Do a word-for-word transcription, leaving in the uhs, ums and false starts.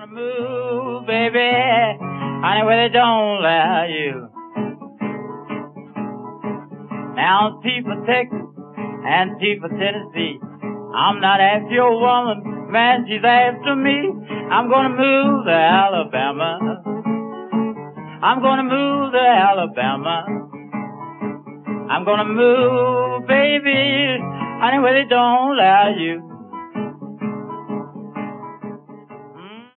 gonna move, baby, honey, where they don't allow you. Now T for Texas and T for Tennessee. I'm not after your woman, man, she's after me. I'm gonna move to Alabama. I'm gonna move to Alabama. I'm gonna move, baby, honey, where they don't allow you.